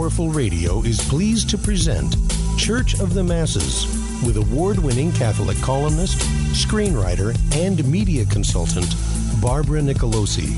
Powerful Radio is pleased to present Church of the Masses with award-winning Catholic columnist, screenwriter, and media consultant, Barbara Nicolosi.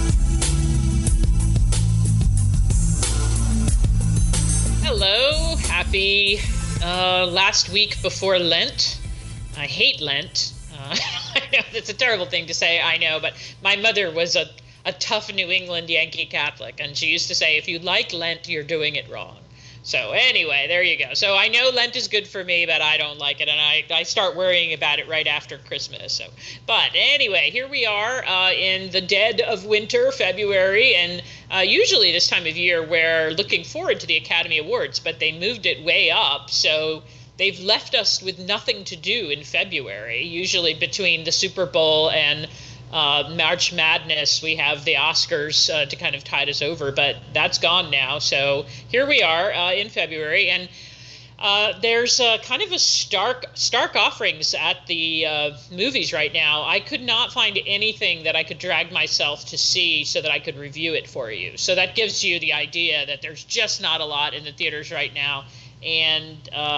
Hello, happy last week before Lent. I hate Lent. I know that's a terrible thing to say, I know, but my mother was a tough New England Yankee Catholic, and she used to say, if you like Lent, you're doing it wrong. So anyway, there you go. So I know Lent is good for me, but I don't like it, and I start worrying about it right after Christmas. But anyway, here we are in the dead of winter, February, and usually this time of year we're looking forward to the Academy Awards, but they moved it way up, so they've left us with nothing to do in February. Usually between the Super Bowl and March Madness, we have the Oscars to kind of tide us over, but that's gone now. So here we are in February, and there's kind of a stark offerings at the movies right now. I could not find anything that I could drag myself to see so that I could review it for you. So that gives you the idea that there's just not a lot in the theaters right now. And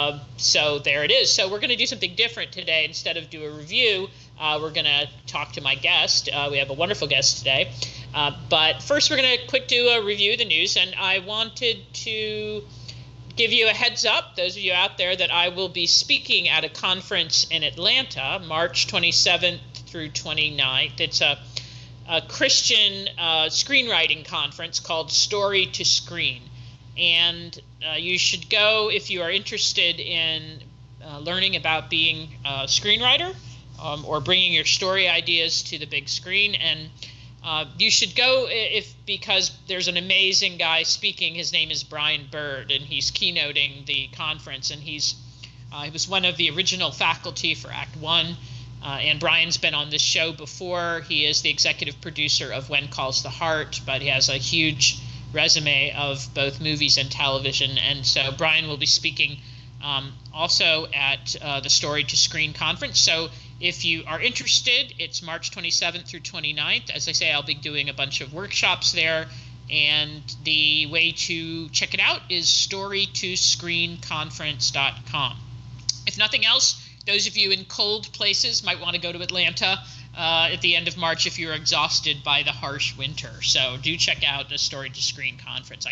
so there it is. So we're going to do something different today. Instead of do a review, we're going to talk to my guest. We have a wonderful guest today. But first, we're going to quick do a review of the news. And I wanted to give you a heads up, those of you out there, that I will be speaking at a conference in Atlanta, March 27th through 29th. It's a Christian screenwriting conference called Story to Screen. And you should go if you are interested in learning about being a screenwriter or bringing your story ideas to the big screen. And you should go because there's an amazing guy speaking. His name is Brian Bird, and he's keynoting the conference. And he was one of the original faculty for Act One. And Brian's been on this show before. He is the executive producer of When Calls the Heart, but he has a huge resume of both movies and television. And so Brian will be speaking also at the Story to Screen conference. So if you are interested, it's March 27th through 29th. As I say, I'll be doing a bunch of workshops there. And the way to check it out is storytoscreenconference.com. If nothing else, those of you in cold places might want to go to Atlanta at the end of March if you're exhausted by the harsh winter. So do check out the Story to Screen conference.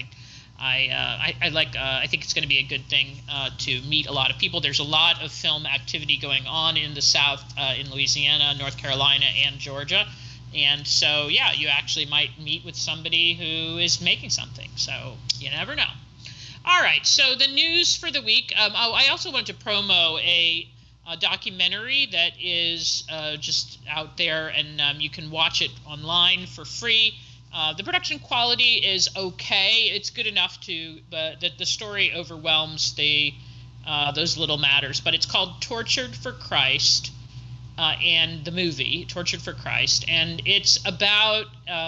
I think it's going to be a good thing to meet a lot of people. There's a lot of film activity going on in the South, in Louisiana, North Carolina, and Georgia. And so, yeah, you actually might meet with somebody who is making something. So you never know. All right, so the news for the week. I also wanted to promo a documentary that is just out there, and you can watch it online for free. The production quality is okay. It's good enough but the story overwhelms those little matters. But it's called Tortured for Christ, and the movie Tortured for Christ, and it's about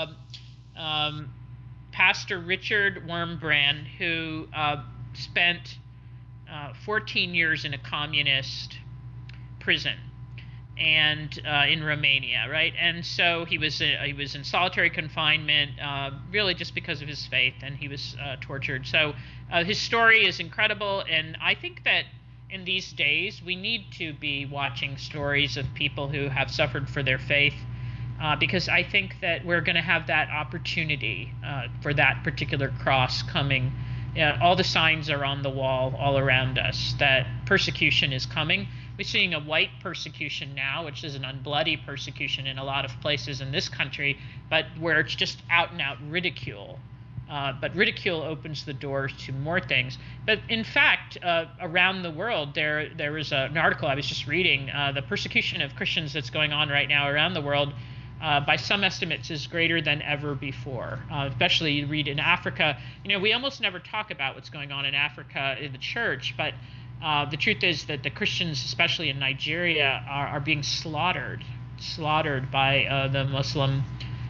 Pastor Richard Wurmbrand, who spent 14 years in a communist prison and in Romania, right? And so he was in solitary confinement, really just because of his faith, and he was tortured. So his story is incredible, and I think that in these days we need to be watching stories of people who have suffered for their faith, because I think that we're going to have that opportunity for that particular cross coming. All the signs are on the wall all around us that persecution is coming. We're seeing a white persecution now, which is an unbloody persecution in a lot of places in this country, but where it's just out-and-out ridicule. But ridicule opens the doors to more things. But in fact, around the world, there was an article I was just reading. The persecution of Christians that's going on right now around the world, by some estimates, is greater than ever before. Especially you read in Africa. We almost never talk about what's going on in Africa in the church, but the truth is that the Christians, especially in Nigeria, are being slaughtered by the Muslim,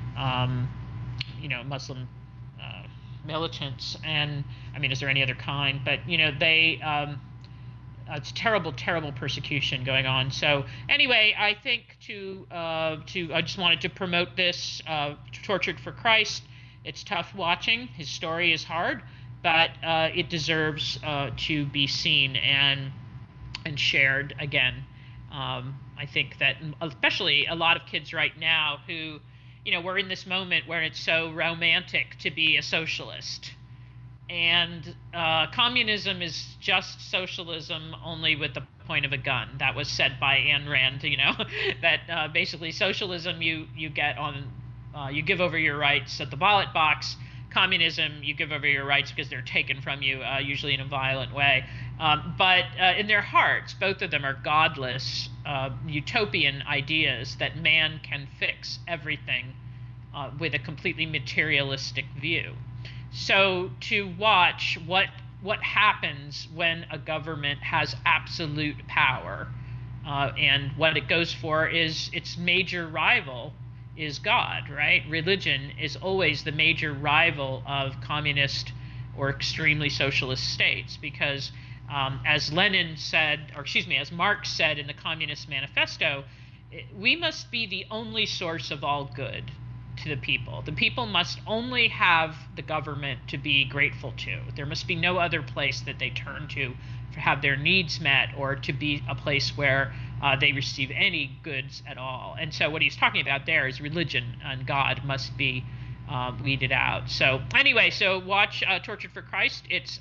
Muslim militants. And I mean, is there any other kind? But they it's terrible persecution going on. So anyway, I think I just wanted to promote this Tortured for Christ. It's tough watching. His story is hard, but it deserves to be seen and shared again. I think that especially a lot of kids right now who, we're in this moment where it's so romantic to be a socialist. And communism is just socialism, only with the point of a gun. That was said by Ayn Rand, that basically socialism you get on, you give over your rights at the ballot box. Communism, you give over your rights because they're taken from you, usually in a violent way. But in their hearts, both of them are godless, utopian ideas that man can fix everything with a completely materialistic view. So to watch what happens when a government has absolute power, and what it goes for is its major rival is God, right? Religion is always the major rival of communist or extremely socialist states, because as Lenin said, or excuse me, as Marx said in the Communist Manifesto, we must be the only source of all good to the people. The people must only have the government to be grateful to. There must be no other place that they turn to have their needs met, or to be a place where they receive any goods at all. And so what he's talking about there is religion, and God must be weeded out. So anyway, so watch Tortured for Christ. It's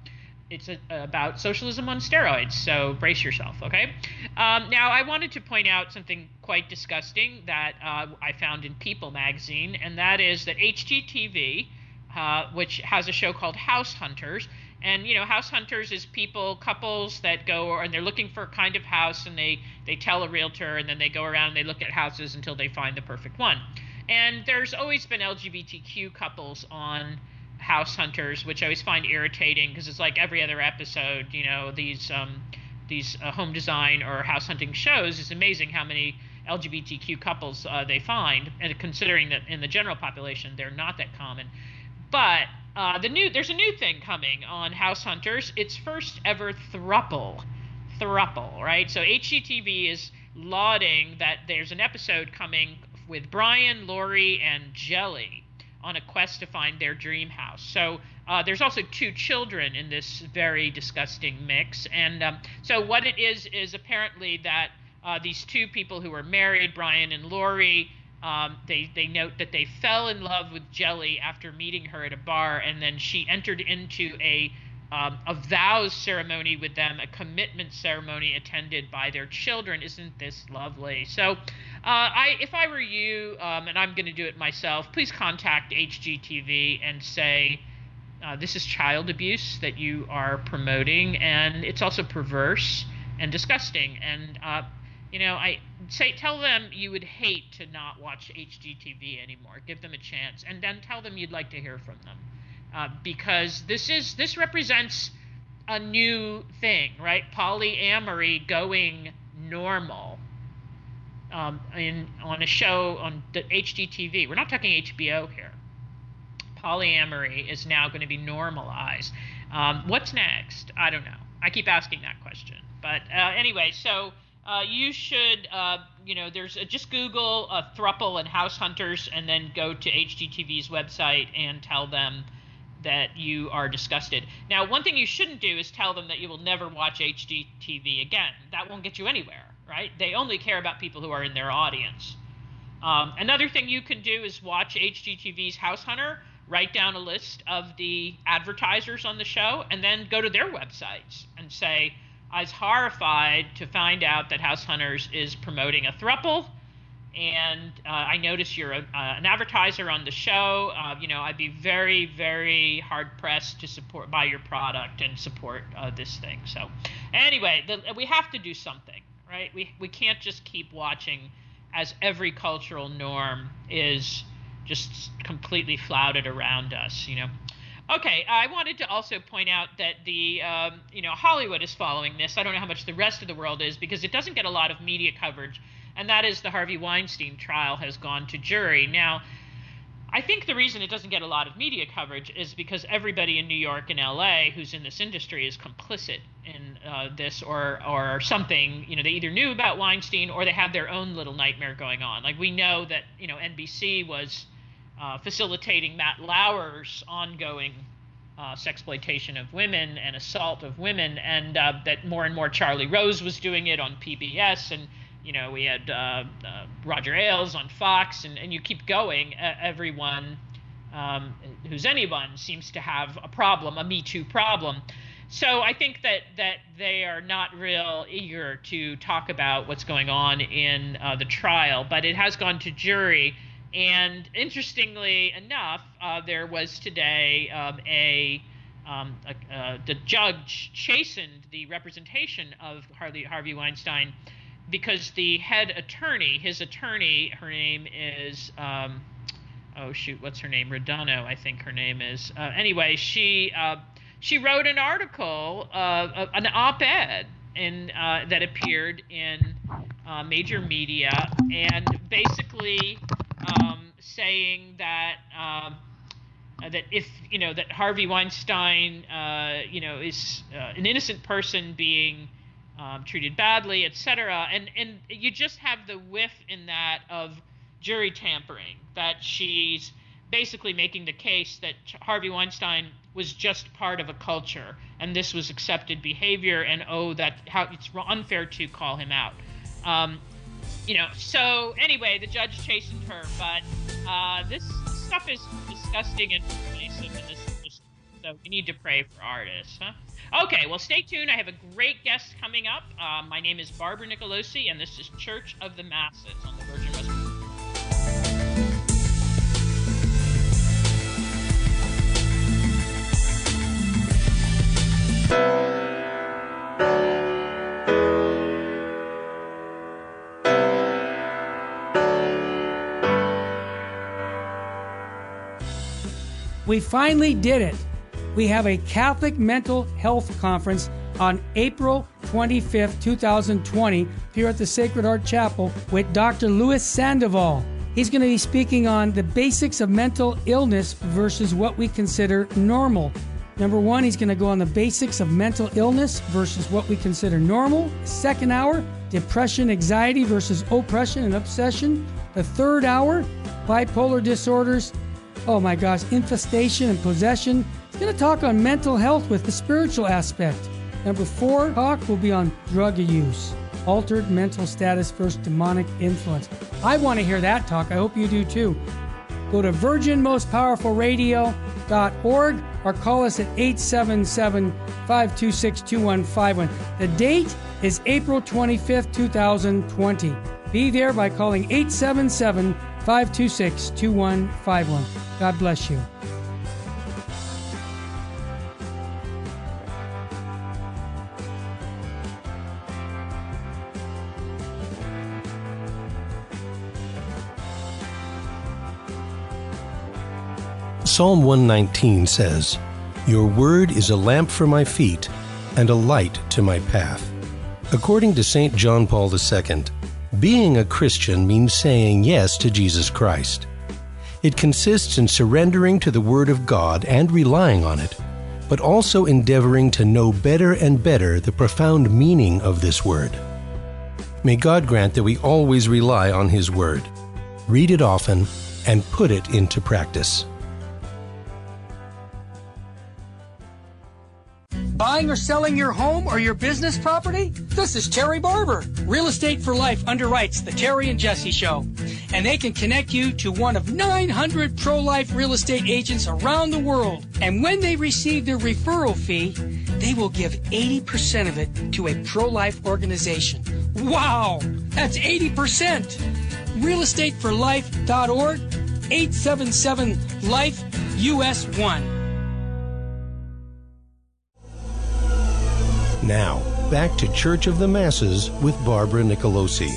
about socialism on steroids, so brace yourself, okay? Now, I wanted to point out something quite disgusting that I found in People magazine, and that is that HGTV, which has a show called House Hunters, and, House Hunters is couples that go, and they're looking for a kind of house, and they tell a realtor, and then they go around and they look at houses until they find the perfect one. And there's always been LGBTQ couples on House Hunters, which I always find irritating, because it's like every other episode, these home design or house hunting shows, it's amazing how many LGBTQ couples they find, and considering that in the general population they're not that common. But there's a new thing coming on House Hunters. It's first ever throuple, right? So HGTV is lauding that there's an episode coming with Brian, Lori, and Jelly on a quest to find their dream house. So there's also 2 children in this very disgusting mix. And so what it is apparently that these 2 people who were married, Brian and Lori, they note that they fell in love with Jelly after meeting her at a bar, and then she entered into a vows ceremony with them, a commitment ceremony attended by their children. Isn't this lovely? So if I were you, and I'm going to do it myself, please contact HGTV and say, this is child abuse that you are promoting, and it's also perverse and disgusting. And, tell them you would hate to not watch HGTV anymore. Give them a chance, and then tell them you'd like to hear from them. Because this represents a new thing, right? Polyamory going normal on a show on the HGTV. We're not talking HBO here. Polyamory is now going to be normalized. What's next? I don't know. I keep asking that question. But anyway, so you should, just Google throuple and House Hunters, and then go to HGTV's website and tell them that you are disgusted. Now, one thing you shouldn't do is tell them that you will never watch HGTV again. That won't get you anywhere, right? They only care about people who are in their audience. Another thing you can do is watch HGTV's House Hunter, write down a list of the advertisers on the show, and then go to their websites and say, I was horrified to find out that House Hunters is promoting a throuple, and I notice you're an advertiser on the show. I'd be very, very hard-pressed to buy your product and support this thing. So anyway, we have to do something, right? We can't just keep watching as every cultural norm is just completely flouted around us, Okay, I wanted to also point out that the Hollywood is following this. I don't know how much the rest of the world is, because it doesn't get a lot of media coverage, and that is the Harvey Weinstein trial has gone to jury. Now, I think the reason it doesn't get a lot of media coverage is because everybody in New York and LA who's in this industry is complicit in this or something. They either knew about Weinstein or they have their own little nightmare going on. Like, we know that NBC was facilitating Matt Lauer's ongoing sexploitation of women and assault of women, and that more and more Charlie Rose was doing it on PBS, and we had Roger Ailes on Fox, and you keep going. Everyone who's anyone seems to have a problem, a Me Too problem. So I think that they are not real eager to talk about what's going on in the trial, but it has gone to jury. And interestingly enough, there was today the judge chastened the representation of Harvey Weinstein because the head attorney, his attorney, her name is what's her name? Rodano, I think her name is. Anyway, she wrote an article, an op-ed that appeared in major media, and basically saying that if that Harvey Weinstein is an innocent person being treated badly, etc. And you just have the whiff in that of jury tampering, that she's basically making the case that Harvey Weinstein was just part of a culture and this was accepted behavior, and how it's unfair to call him out. So anyway, the judge chastened her, but this stuff is disgusting and pervasive in this industry, so we need to pray for artists, huh? Okay, well, stay tuned. I have a great guest coming up. My name is Barbara Nicolosi, and this is Church of the Masses on the Virgin West. We finally did it. We have a Catholic Mental Health Conference on April 25th, 2020, here at the Sacred Heart Chapel with Dr. Louis Sandoval. He's going to be speaking on the basics of mental illness versus what we consider normal. Number one, he's going to go on the basics of mental illness versus what we consider normal. Second hour, depression, anxiety versus oppression and obsession. The third hour, bipolar disorders. Oh my gosh, infestation and possession. He's going to talk on mental health with the spiritual aspect. Number 4 talk will be on drug use, altered mental status versus demonic influence. I want to hear that talk. I hope you do too. Go to virginmostpowerfulradio.org or call us at 877-526-2151. The date is April 25th, 2020. Be there by calling 877-526-2151. God bless you. Psalm 119 says, "Your word is a lamp for my feet and a light to my path." According to St. John Paul II, being a Christian means saying yes to Jesus Christ. It consists in surrendering to the Word of God and relying on it, but also endeavoring to know better and better the profound meaning of this Word. May God grant that we always rely on His Word, read it often, and put it into practice. Buying or selling your home or your business property? This is Terry Barber. Real Estate for Life underwrites the Terry and Jesse Show. And they can connect you to one of 900 pro-life real estate agents around the world. And when they receive their referral fee, they will give 80% of it to a pro-life organization. Wow! That's 80%! realestateforlife.org, 877-LIFE-US1. Now, back to Church of the Masses with Barbara Nicolosi.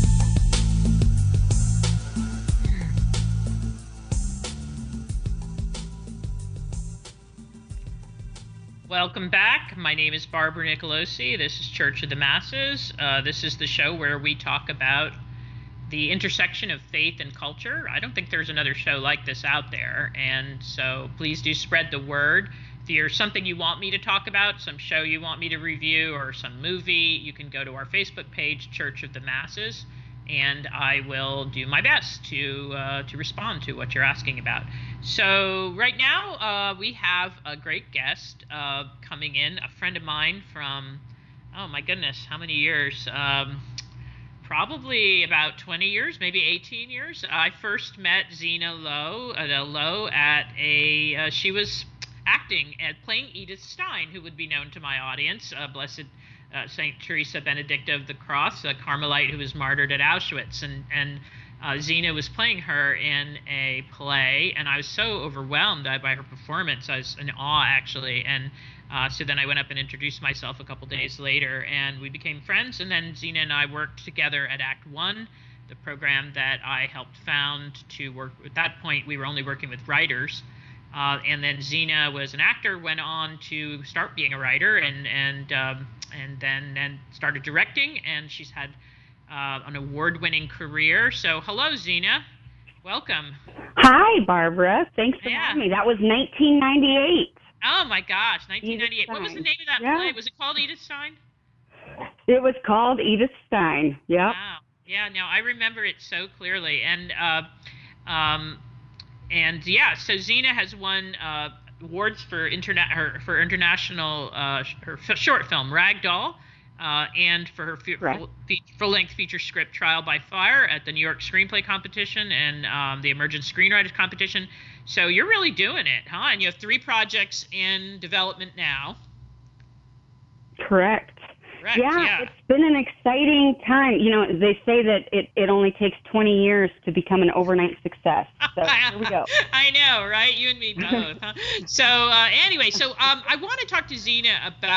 Welcome back. My name is Barbara Nicolosi. This is Church of the Masses. This is the show where we talk about the intersection of faith and culture. I don't think there's another show like this out there, and so please do spread the word. If there's something you want me to talk about, some show you want me to review, or some movie, you can go to our Facebook page, Church of the Masses, and I will do my best to respond to what you're asking about. So right now we have a great guest coming in, a friend of mine from, oh my goodness, how many years? Probably about 20 years, maybe 18 years. I first met Zena Lowe at she was acting and playing Edith Stein, who would be known to my audience, Blessed Saint Teresa Benedicta of the Cross, a Carmelite who was martyred at Auschwitz, and Zena was playing her in a play, and I was so overwhelmed by her performance. I was in awe, actually, and so then I went up and introduced myself a couple days later, and we became friends, and then Zena and I worked together at Act One, the program that I helped found to work. At that point, we were only working with writers, and then Zena was an actor, went on to start being a writer, and then started directing, and she's had an award-winning career. So hello, Zena. Welcome. Hi, Barbara. Thanks for having me. That was 1998. Oh, my gosh, 1998. What was the name of that play? Was it called Edith Stein? It was called Edith Stein, yeah. Wow. Yeah, no, I remember it so clearly. And so Zena has won awards for international her short film Ragdoll, and for her full-length feature script Trial by Fire at the New York Screenplay Competition and the Emergent Screenwriters Competition. So you're really doing it, huh? And you have 3 projects in development now. Correct. Yeah, it's been an exciting time. You know, they say that it only takes 20 years to become an overnight success. So here we go. I know, right? You and me both. Huh? So anyway, I want to talk to Zena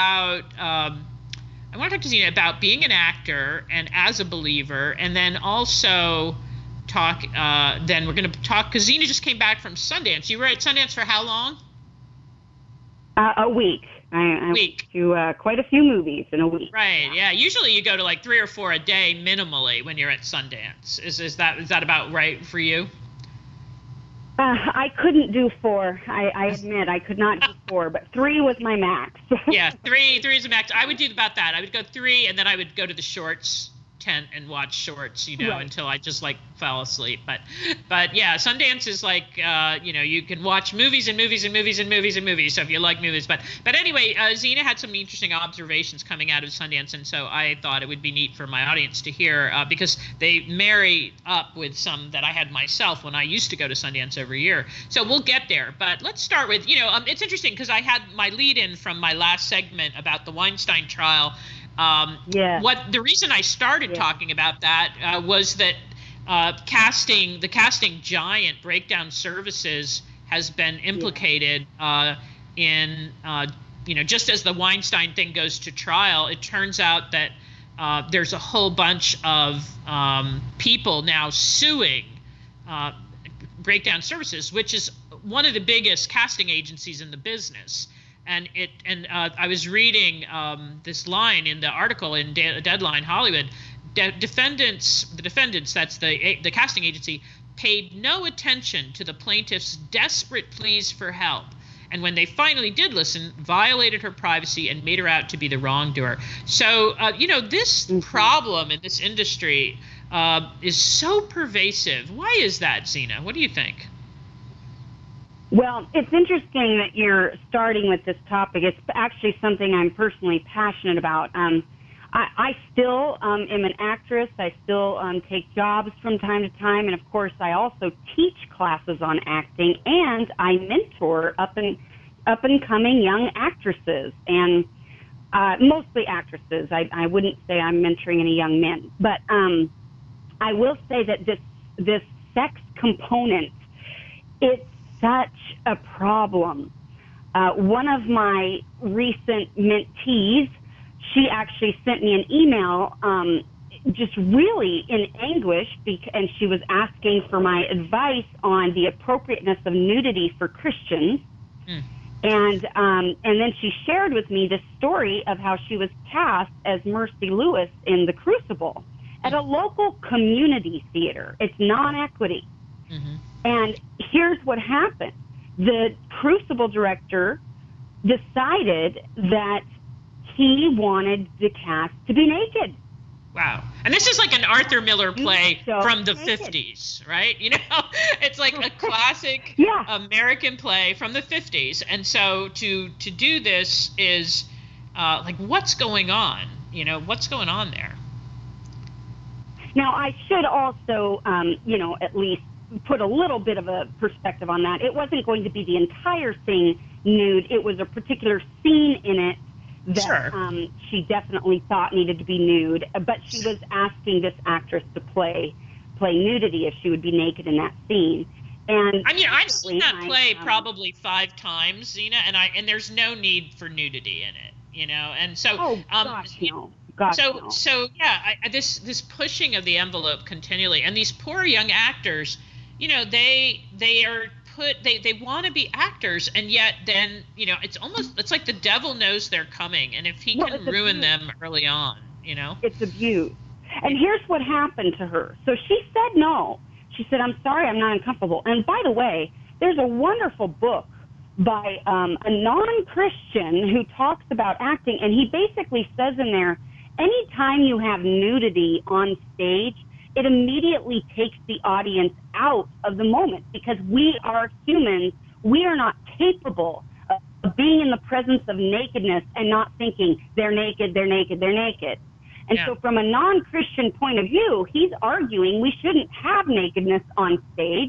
about being an actor and as a believer, and then also talk. Then we're going to talk because Zena just came back from Sundance. You were at Sundance for how long? A week. I went to quite a few movies in a week. Right. Yeah. Usually you go to like 3 or 4 a day minimally when you're at Sundance. Is that about right for you? I couldn't do 4. I admit I could not do 4, but 3 was my max. Yeah, 3 is the max. I would do about that. I would go 3, and then I would go to the shorts tent and watch shorts, until I just like fell asleep. But yeah, Sundance is like, you can watch movies and movies and movies and movies and movies. So if you like movies, but anyway, Zena had some interesting observations coming out of Sundance, and so I thought it would be neat for my audience to hear because they marry up with some that I had myself when I used to go to Sundance every year. So we'll get there, but let's start with, it's interesting because I had my lead in from my last segment about the Weinstein trial. The reason I started talking about that was that the casting giant Breakdown Services has been implicated in just as the Weinstein thing goes to trial, it turns out that there's a whole bunch of people now suing Breakdown Services, which is one of the biggest casting agencies in the business. And I was reading this line in the article in Deadline Hollywood. The defendants, that's the casting agency, paid no attention to the plaintiff's desperate pleas for help, and when they finally did listen, violated her privacy and made her out to be the wrongdoer. So this problem in this industry is so pervasive. Why is that, Zena? What do you think? Well, it's interesting that you're starting with this topic. It's actually something I'm personally passionate about. I still am an actress. I still take jobs from time to time. And, of course, I also teach classes on acting, and I mentor up-and-coming young actresses, and mostly actresses. I wouldn't say I'm mentoring any young men. But I will say that this sex component, it's such a problem. One of my recent mentees, she actually sent me an email just really in anguish, and she was asking for my advice on the appropriateness of nudity for Christians. And then she shared with me this story of how she was cast as Mercy Lewis in The Crucible at a local community theater. It's non-equity. And here's what happened. The Crucible director decided that he wanted the cast to be naked. Wow. And this is like an Arthur Miller play So from the naked. 50s, right? You know, it's like a classic Yeah. American play from the 50s. And so to do this is like, what's going on? You know, what's going on there? Now, I should also, at least put a little bit of a perspective on that. It wasn't going to be the entire thing nude. It was a particular scene in it that Sure. She definitely thought needed to be nude, but she was asking this actress to play nudity if she would be naked in that scene. And I mean, I've seen that play I, probably 5 times, Zena, and there's no need for nudity in it, you know. And so, oh gosh, no. Gosh, no. So yeah, this pushing of the envelope continually, and these poor young actors, you know, they want to be actors, and yet then, you know, it's like the devil knows they're coming, and if he can ruin them early on, you know, it's abuse. And here's what happened to her. So she said no. She said, "I'm sorry, I'm not uncomfortable." And by the way, there's a wonderful book by a non-Christian who talks about acting, and he basically says in there, anytime you have nudity on stage, it immediately takes the audience out of the moment, because we are humans. We are not capable of being in the presence of nakedness and not thinking, they're naked, they're naked, they're naked. And so from a non-Christian point of view, he's arguing we shouldn't have nakedness on stage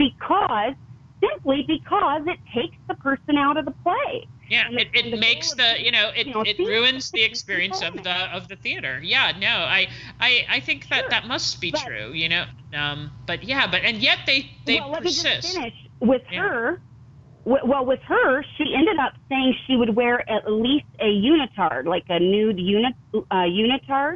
simply because it takes the person out of the play. Yeah, it makes it ruins the experience of the theater. Yeah, no, I think that must be true, you know. But yet they let persist. me just finish with her. Well, with her, she ended up saying she would wear at least a unitard, like a nude unitard.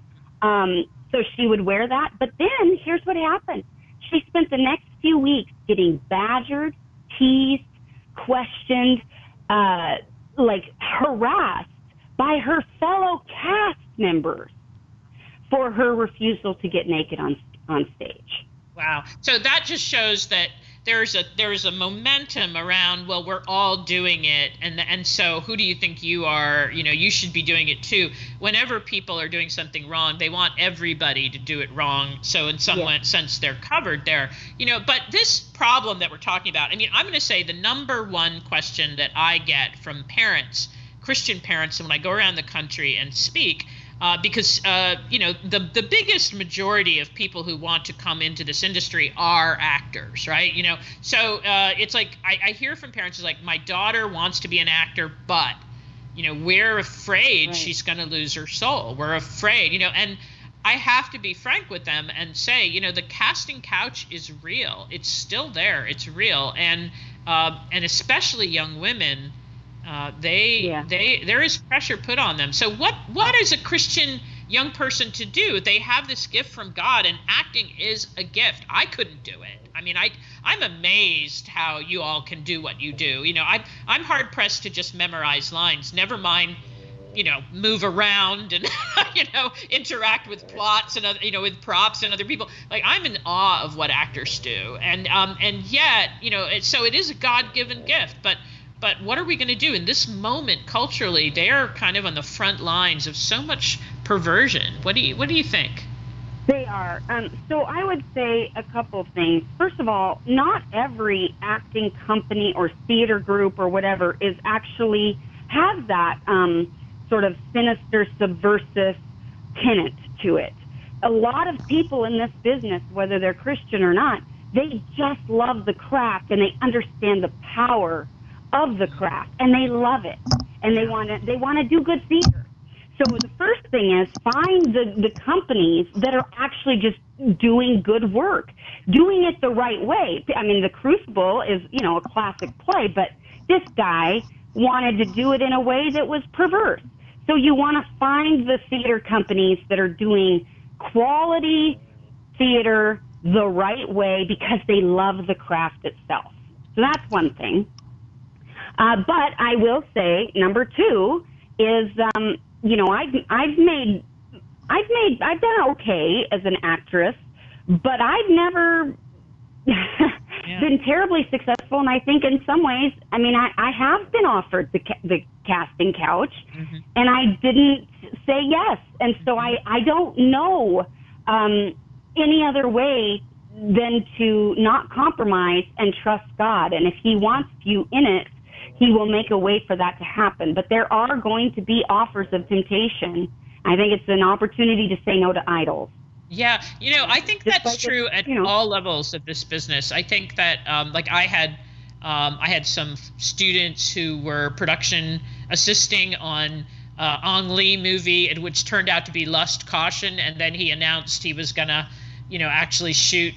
So she would wear that. But then here's what happened. She spent the next few weeks getting badgered, teased, questioned, harassed by her fellow cast members for her refusal to get naked on stage. Wow. So that just shows that there's a momentum around, well, we're all doing it, and so who do you think you are? You know, you should be doing it too. Whenever people are doing something wrong, they want everybody to do it wrong. So in some sense, they're covered there. You know, but this problem that we're talking about, I mean, I'm going to say the number one question that I get from parents, Christian parents, and when I go around the country and speak, because the biggest majority of people who want to come into this industry are actors, right? You know, so it's like I hear from parents, it's like, my daughter wants to be an actor, but, you know, we're afraid she's going to lose her soul. We're afraid, you know, and I have to be frank with them and say, you know, the casting couch is real. It's still there. It's real, and especially young women. There is pressure put on them. So what is a Christian young person to do? They have this gift from God, and acting is a gift. I couldn't do it. I mean, I'm amazed how you all can do what you do. You know, I'm hard pressed to just memorize lines. Never mind, you know, move around and you know, interact with plots and other, you know, with props and other people. Like, I'm in awe of what actors do, and yet, you know, so it is a God-given gift, but what are we going to do in this moment culturally? They are kind of on the front lines of so much perversion. What do you think? They are. So I would say a couple of things. First of all, not every acting company or theater group or whatever is actually has that sort of sinister, subversive tenet to it. A lot of people in this business, whether they're Christian or not, they just love the craft and they understand the power of the craft, and they love it, and they want to do good theater. So the first thing is find the companies that are actually just doing good work, doing it the right way. I mean, The Crucible is, you know, a classic play, but this guy wanted to do it in a way that was perverse. So you want to find the theater companies that are doing quality theater the right way because they love the craft itself. So that's one thing. But I will say, number two is, you know, I've done okay as an actress, but I've never been terribly successful. And I think in some ways, I mean, I have been offered the casting couch, and I didn't say yes. And so I don't know any other way than to not compromise and trust God. And if he wants you in it, he will make a way for that to happen. But there are going to be offers of temptation. I think it's an opportunity to say no to idols. Yeah, I think that's true at all levels of this business. I think that, I had some students who were production assisting on Ang Lee movie, which turned out to be Lust, Caution, and then he announced he was gonna, actually shoot,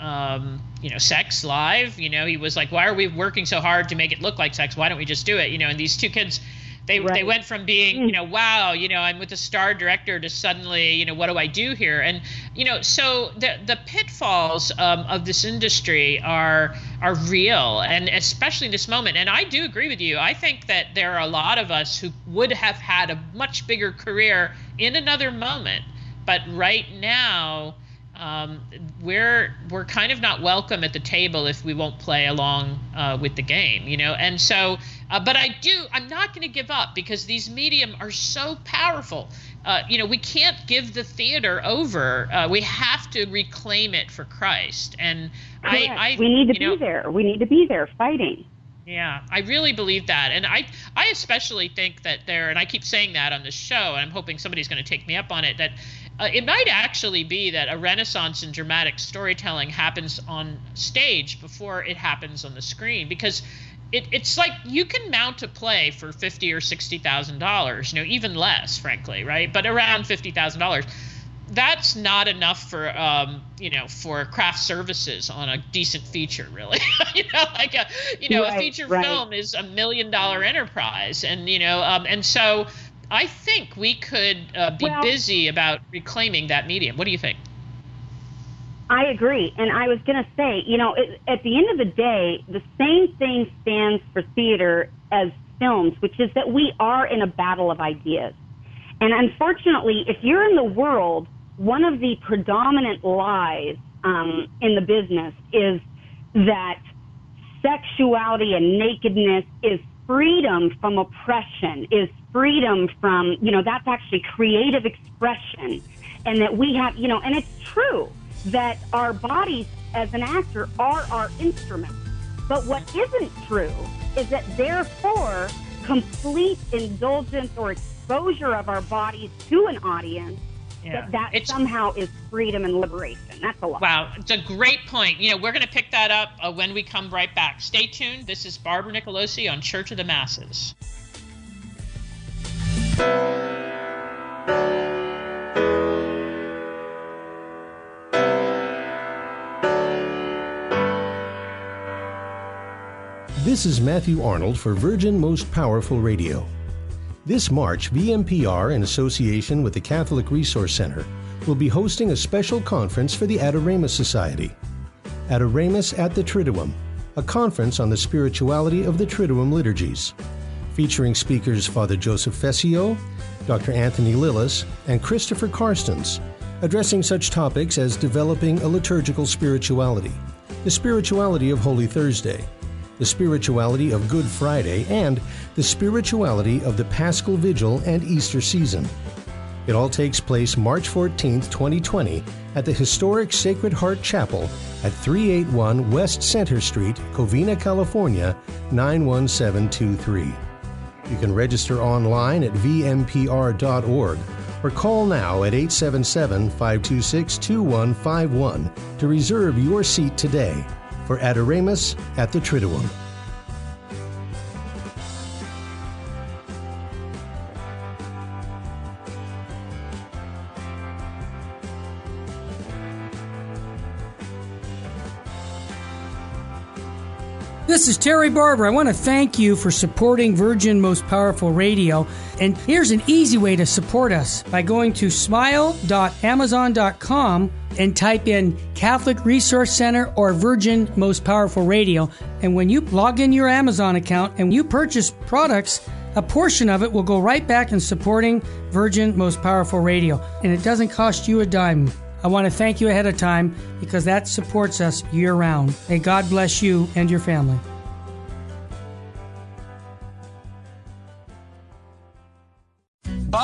sex live. He was like, "Why are we working so hard to make it look like sex? Why don't we just do it?" And these two kids. They went from being, wow, I'm with a star director to suddenly, what do I do here? And, so the pitfalls of this industry are real, and especially in this moment. And I do agree with you. I think that there are a lot of us who would have had a much bigger career in another moment. But right now, we're kind of not welcome at the table if we won't play along with the game, And so, but I'm not going to give up, because these medium are so powerful. We can't give the theater over. We have to reclaim it for Christ. And we need to be there. We need to be there fighting. Yeah, I really believe that. And I especially think that and I keep saying that on this show, and I'm hoping somebody's going to take me up on it, that it might actually be that a renaissance in dramatic storytelling happens on stage before it happens on the screen, because it's like you can mount a play for $50,000 or $60,000, even less, frankly, right? But around $50,000. That's not enough for for craft services on a decent feature, really. A feature film is $1 million enterprise, and and so I think we could be busy about reclaiming that medium. What do you think? I agree, and I was going to say, at the end of the day, the same thing stands for theater as films, which is that we are in a battle of ideas. And unfortunately, if you're in the world, one of the predominant lies in the business is that sexuality and nakedness is freedom from oppression, is freedom from, that's actually creative expression. And that we have, and it's true that our bodies as an actor are our instruments. But what isn't true is that therefore complete indulgence or exposure of our bodies to an audience, that somehow is freedom and liberation. That's a lot. Wow, it's a great point. We're going to pick that up when we come right back. Stay tuned. This is Barbara Nicolosi on Church of the Masses. This is Matthew Arnold for Virgin Most Powerful Radio. This March, VMPR, in association with the Catholic Resource Center, will be hosting a special conference for the Adoramus Society. Adoramus at the Triduum, a conference on the spirituality of the Triduum liturgies, featuring speakers Father Joseph Fessio, Dr. Anthony Lillis, and Christopher Karstens, addressing such topics as developing a liturgical spirituality, the spirituality of Holy Thursday, the spirituality of Good Friday, and the spirituality of the Paschal Vigil and Easter season. It all takes place March 14, 2020, at the historic Sacred Heart Chapel at 381 West Center Street, Covina, California, 91723. You can register online at vmpr.org or call now at 877-526-2151 to reserve your seat today for Adoramus at the Triduum. This is Terry Barber. I want to thank you for supporting Virgin Most Powerful Radio. And here's an easy way to support us by going to smile.amazon.com and type in Catholic Resource Center or Virgin Most Powerful Radio. And when you log in your Amazon account and you purchase products, a portion of it will go right back in supporting Virgin Most Powerful Radio. And it doesn't cost you a dime. I want to thank you ahead of time because that supports us year-round. May God bless you and your family.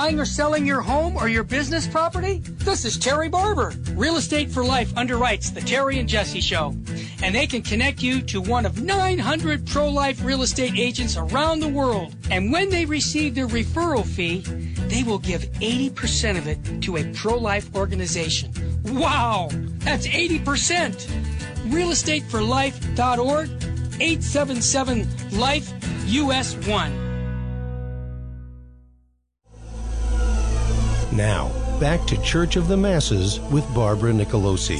Buying or selling your home or your business property? This is Terry Barber. Real Estate for Life underwrites the Terry and Jesse Show. And they can connect you to one of 900 pro-life real estate agents around the world. And when they receive their referral fee, they will give 80% of it to a pro-life organization. Wow! That's 80%! realestateforlife.org, 877-LIFE-US1. Now, back to Church of the Masses with Barbara Nicolosi.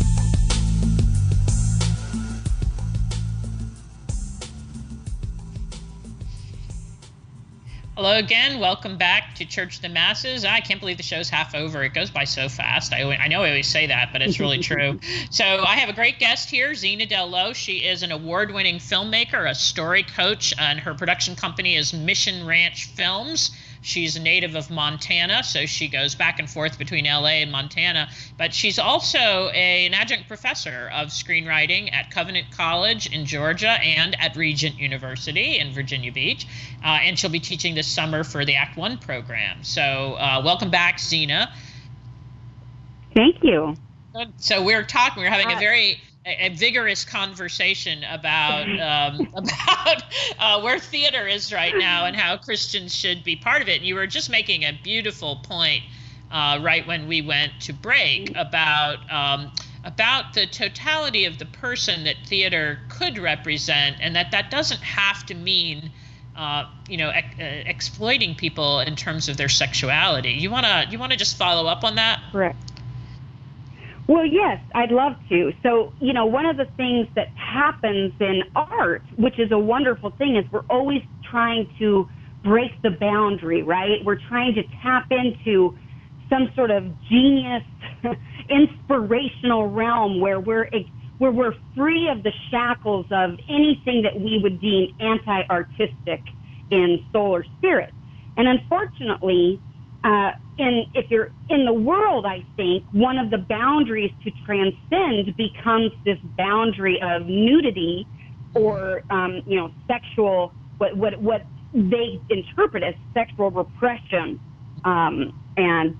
Hello again. Welcome back to Church of the Masses. I can't believe the show's half over. It goes by so fast. I know I always say that, but it's really true. So I have a great guest here, Zena Del Lo. She is an award-winning filmmaker, a story coach, and her production company is Mission Ranch Films. She's a native of Montana, so she goes back and forth between LA and Montana. But she's also an adjunct professor of screenwriting at Covenant College in Georgia and at Regent University in Virginia Beach. And she'll be teaching this summer for the Act One program. So welcome back, Zena. Thank you. So we're having a very vigorous conversation about where theater is right now and how Christians should be part of it. And you were just making a beautiful point right when we went to break about the totality of the person that theater could represent, and that doesn't have to mean exploiting people in terms of their sexuality. You wanna just follow up on that? Correct. Well, yes, I'd love to. So, one of the things that happens in art, which is a wonderful thing, is we're always trying to break the boundary, right? We're trying to tap into some sort of genius, inspirational realm where we're free of the shackles of anything that we would deem anti-artistic in soul or spirit. And unfortunately, if you're in the world, I think one of the boundaries to transcend becomes this boundary of nudity or, sexual, what they interpret as sexual repression and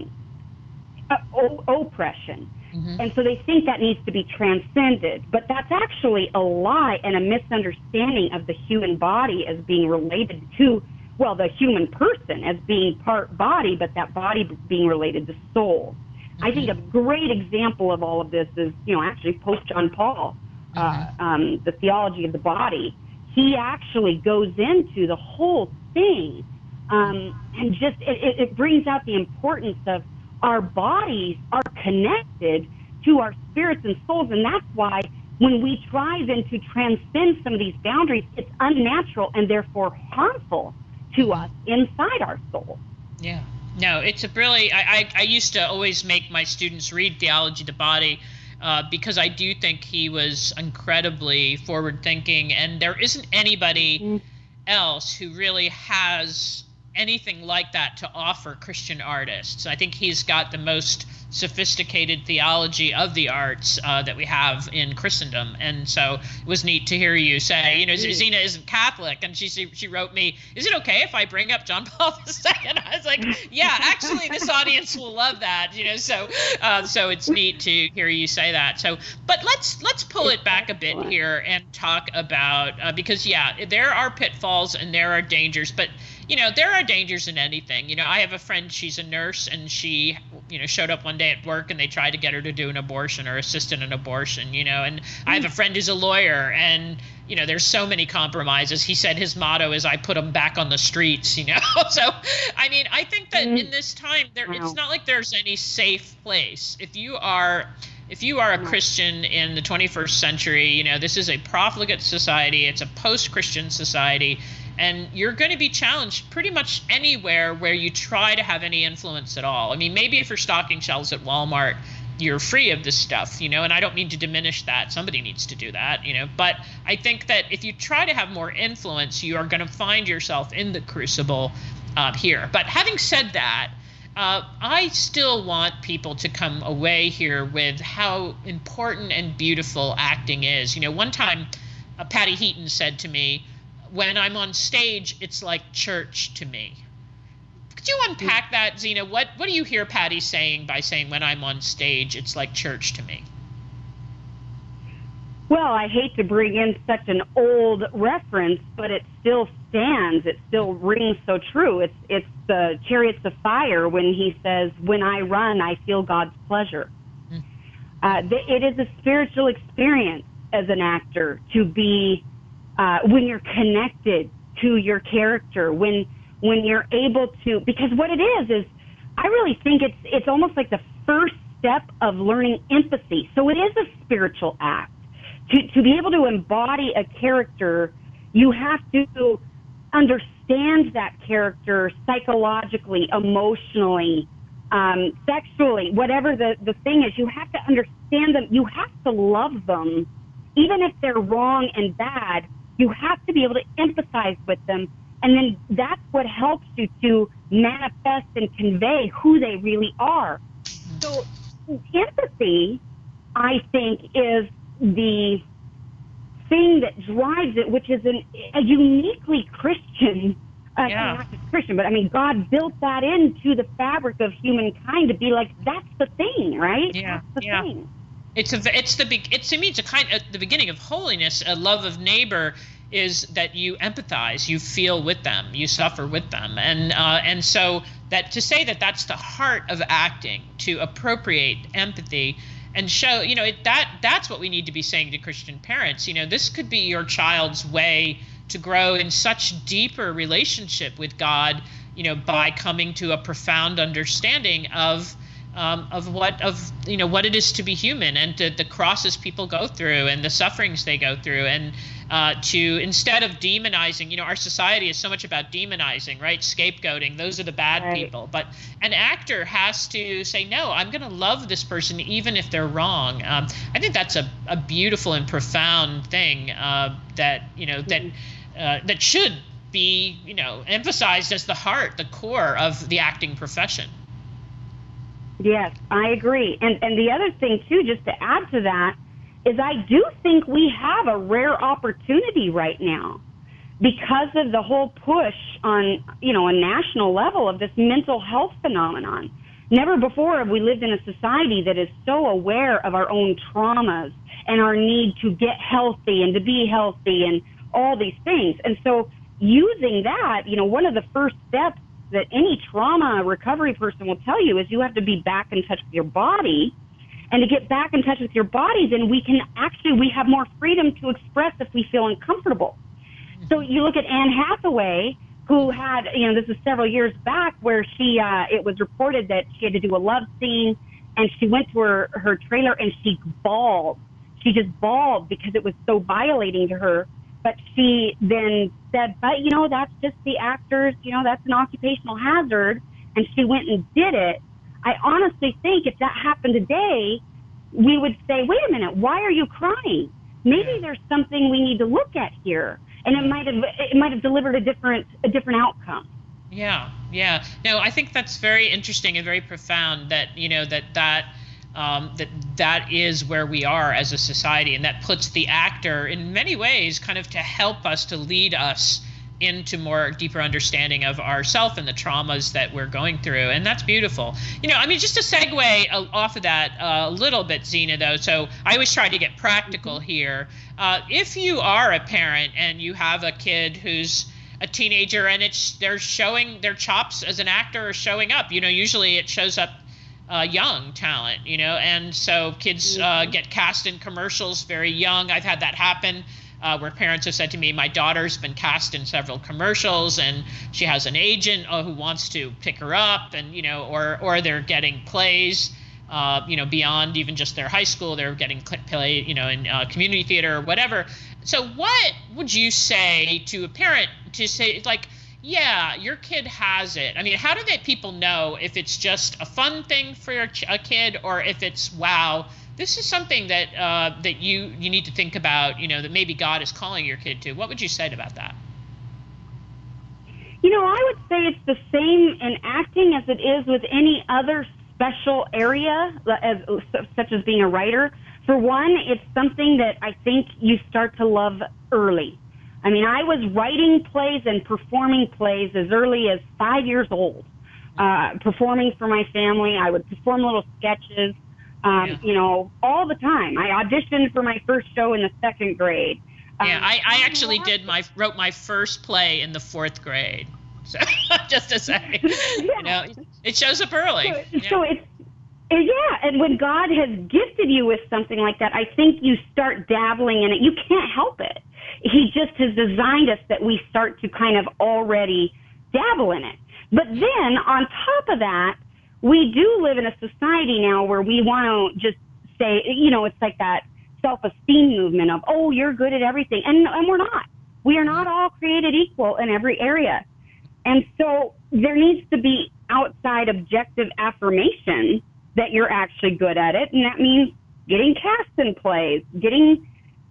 oppression. Mm-hmm. And so they think that needs to be transcended. But that's actually a lie and a misunderstanding of the human body as being related to the human person as being part body, but that body being related to soul. Mm-hmm. I think a great example of all of this is, actually Pope John Paul, the theology of the body. He actually goes into the whole thing, and just it brings out the importance of our bodies are connected to our spirits and souls, and that's why when we try then to transcend some of these boundaries, it's unnatural and therefore harmful to us inside our soul. Yeah. No, it's a really, I used to always make my students read Theology of the Body because I do think he was incredibly forward-thinking, and there isn't anybody else who really has anything like that to offer Christian artists. I think he's got the most sophisticated theology of the arts that we have in Christendom, and so it was neat to hear you say, Zena isn't Catholic, and she wrote me, is it okay if I bring up John Paul II? I was like, yeah, actually this audience will love that, so it's neat to hear you say that. So, but let's pull it back a bit here and talk about because there are pitfalls and there are dangers, but there are dangers in anything. I have a friend, she's a nurse, and she, showed up one day at work and they tried to get her to do an abortion or assist in an abortion, and I have a friend who's a lawyer, and, there's so many compromises. He said his motto is, I put them back on the streets, So, I think that in this time, it's not like there's any safe place. If you are a Christian in the 21st century, this is a profligate society. It's a post-Christian society. And you're going to be challenged pretty much anywhere where you try to have any influence at all. I mean, maybe if you're stocking shelves at Walmart, you're free of this stuff, and I don't mean to diminish that. Somebody needs to do that, But I think that if you try to have more influence, you are going to find yourself in the crucible here. But having said that, I still want people to come away here with how important and beautiful acting is. One time Patty Heaton said to me, when I'm on stage, it's like church to me. Could you unpack that, Zena? What do you hear Patty saying by saying, when I'm on stage, it's like church to me? Well, I hate to bring in such an old reference, but it still stands. It still rings so true. It's the Chariots of Fire when he says, when I run, I feel God's pleasure. It is a spiritual experience as an actor to be, when you're connected to your character, when you're able to, because what it is I really think it's almost like the first step of learning empathy. So it is a spiritual act. To be able to embody a character, you have to understand that character psychologically, emotionally, sexually, whatever the thing is. You have to understand them. You have to love them. Even if they're wrong and bad, you have to be able to empathize with them. And then that's what helps you to manifest and convey who they really are. So empathy, I think, is the thing that drives it, which is a uniquely Christian, not just Christian, but I mean, God built that into the fabric of humankind to be like, that's the thing, right? Yeah, that's the thing. It's a kind of the beginning of holiness. A love of neighbor is that you empathize, you feel with them, you suffer with them, and so that to say that that's the heart of acting, to appropriate empathy and show, that's what we need to be saying to Christian parents. This could be your child's way to grow in such deeper relationship with God, by coming to a profound understanding of what it is to be human, and the crosses people go through and the sufferings they go through, and to, instead of demonizing, our society is so much about demonizing, right? Scapegoating, those are the bad people. But an actor has to say, no, I'm going to love this person even if they're wrong. I think that's a beautiful and profound thing that should be, emphasized as the heart, the core of the acting profession. Yes, I agree. And the other thing, too, just to add to that, is I do think we have a rare opportunity right now because of the whole push on, a national level of this mental health phenomenon. Never before have we lived in a society that is so aware of our own traumas and our need to get healthy and to be healthy and all these things. And so using that, one of the first steps that any trauma recovery person will tell you is you have to be back in touch with your body. And to get back in touch with your body, then we have more freedom to express if we feel uncomfortable. So you look at Anne Hathaway, who had, this is several years back, where it was reported that she had to do a love scene, and she went to her trailer and she bawled. She just bawled because it was so violating to her. But she then said, but, that's just the actors, that's an occupational hazard. And she went and did it. I honestly think if that happened today, we would say, wait a minute, why are you crying? Maybe there's something we need to look at here. And it might have delivered a different outcome. Yeah. No, I think that's very interesting and very profound that, that is where we are as a society, and that puts the actor in many ways kind of to help us, to lead us into more deeper understanding of ourself and the traumas that we're going through. And that's beautiful. Just to segue off of that a little bit, Zena, though, so I always try to get practical here. If you are a parent and you have a kid who's a teenager and they're showing their chops as an actor or showing up, usually it shows up young talent, and so kids get cast in commercials very young. I've had that happen. Where parents have said to me, my daughter's been cast in several commercials and she has an agent who wants to pick her up, and or they're getting plays beyond even just their high school, they're getting play in community theater or whatever. So what would you say to a parent to say, like, yeah, your kid has it? How do people know if it's just a fun thing for a kid, or if it's, wow, this is something that you need to think about, that maybe God is calling your kid to? What would you say about that? I would say it's the same in acting as it is with any other special area, such as being a writer. For one, it's something that I think you start to love early. I was writing plays and performing plays as early as 5 years old. performing for my family. I would perform little sketches, all the time. I auditioned for my first show in the 2nd grade. I actually wrote my first play in the 4th grade. So just to say, it shows up early. So it's, and when God has gifted you with something like that, I think you start dabbling in it. You can't help it. He just has designed us that we start to kind of already dabble in it. But then on top of that, we do live in a society now where we want to just say, it's like that self-esteem movement of, oh, you're good at everything. And we're not. We are not all created equal in every area. And so there needs to be outside objective affirmation that you're actually good at it. And that means getting cast in plays, getting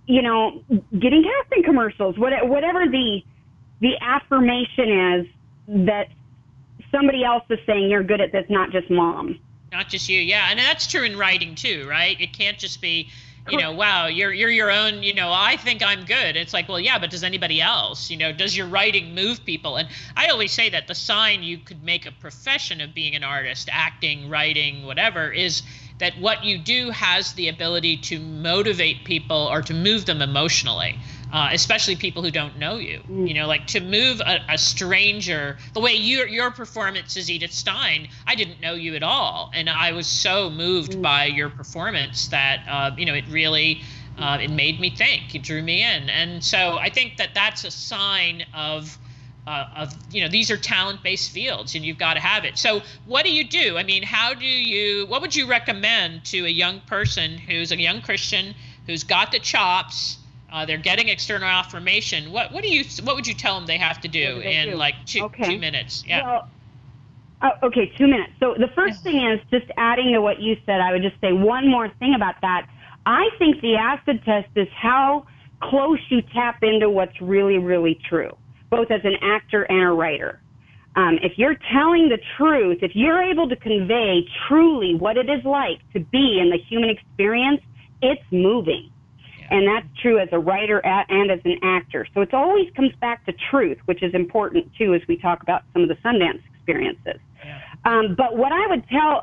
casting commercials, whatever the affirmation is that somebody else is saying you're good at this, not just mom. Not just you, yeah. And that's true in writing too, right? It can't just be, wow, you're your own, I think I'm good. It's like, well, yeah, but does anybody else? Does your writing move people? And I always say that the sign you could make a profession of being an artist, acting, writing, whatever, is that what you do has the ability to motivate people or to move them emotionally. Especially people who don't know you, like to move a stranger, the way your performance as Edith Stein, I didn't know you at all. And I was so moved by your performance that, it really, it made me think, it drew me in. And so I think that that's a sign of these are talent-based fields and you've got to have it. So what do you do? I mean, what would you recommend to a young person who's a young Christian, who's got the chops, they're getting external affirmation. What would you tell them they have to do in like 2 minutes? Yeah. Well, 2 minutes. So the first thing is just adding to what you said. I would just say one more thing about that. I think the acid test is how close you tap into what's really, really true, both as an actor and a writer. If you're telling the truth, if you're able to convey truly what it is like to be in the human experience, it's moving. And that's true as a writer and as an actor. So it always comes back to truth, which is important, too, as we talk about some of the Sundance experiences. Yeah. But what I would tell,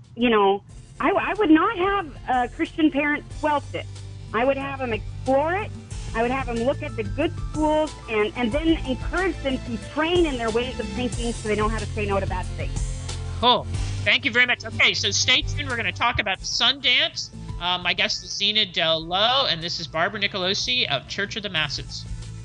I would not have Christian parents squelch it. I would have them explore it. I would have them look at the good schools and then encourage them to train in their ways of thinking so they know how to say no to bad things. Cool. Thank you very much. Okay, so stay tuned. We're going to talk about Sundance. My guest is Zena Del Lowe, and this is Barbara Nicolosi of Church of the Masses.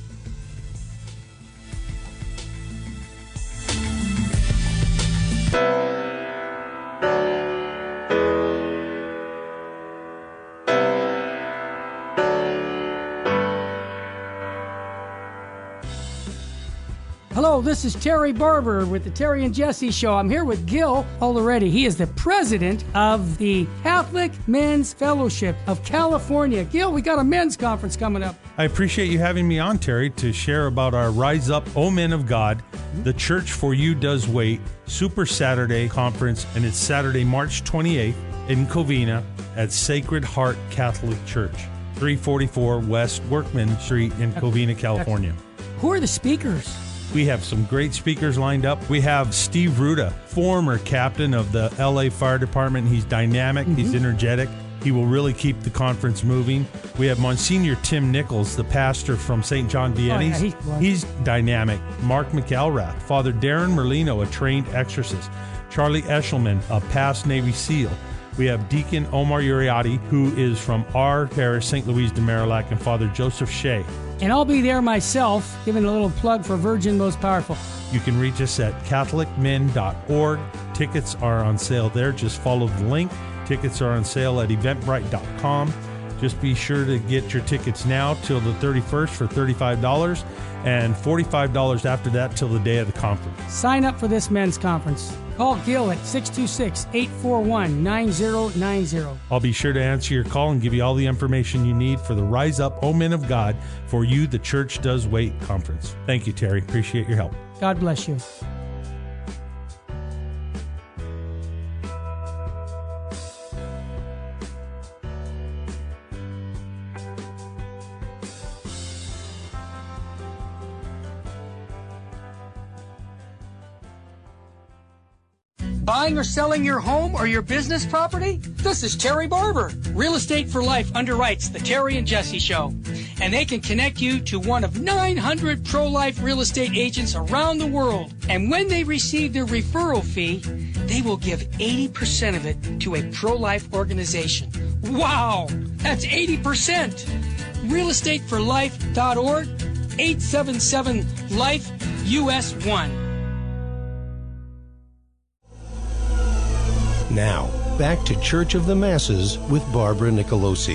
Hello, this is Terry Barber with the Terry and Jesse Show. I'm here with Gil Already. He is the president of the Catholic Men's Fellowship of California. Gil, we got a men's conference coming up. I appreciate you having me on, Terry, to share about our Rise Up, O Men of God, The Church for You Does Wait, Super Saturday Conference, and it's Saturday, March 28th in Covina at Sacred Heart Catholic Church, 344 West Workman Street in Covina, California. Who are the speakers? We have some great speakers lined up. We have Steve Ruda, former captain of the LA Fire Department. He's dynamic. He's energetic. He will really keep the conference moving. We have Monsignor Tim Nichols, the pastor from St. John Vianney's. He's dynamic. Mark McElrath, Father Darren Merlino, a trained exorcist. Charlie Eshelman, a past Navy SEAL. We have Deacon Omar Uriati, who is from our parish, St. Louise de Marillac, and Father Joseph Shea. And I'll be there myself, giving a little plug for Virgin Most Powerful. You can reach us at catholicmen.org. Tickets are on sale there. Just follow the link. Tickets are on sale at eventbrite.com. Just be sure to get your tickets now till the 31st for $35 and $45 after that till the day of the conference. Sign up for this men's conference. Call Gil at 626-841-9090. I'll be sure to answer your call and give you all the information you need for the Rise Up, O Men of God, for You, the Church Does Wait conference. Thank you, Terry. Appreciate your help. God bless you. Buying or selling your home or your business property? This is Terry Barber. Real Estate for Life underwrites the Terry and Jesse Show. And they can connect you to one of 900 pro-life real estate agents around the world. And when they receive their referral fee, they will give 80% of it to a pro-life organization. Wow! That's 80%! realestateforlife.org, 877-LIFE-US1. Now, back to Church of the Masses with Barbara Nicolosi.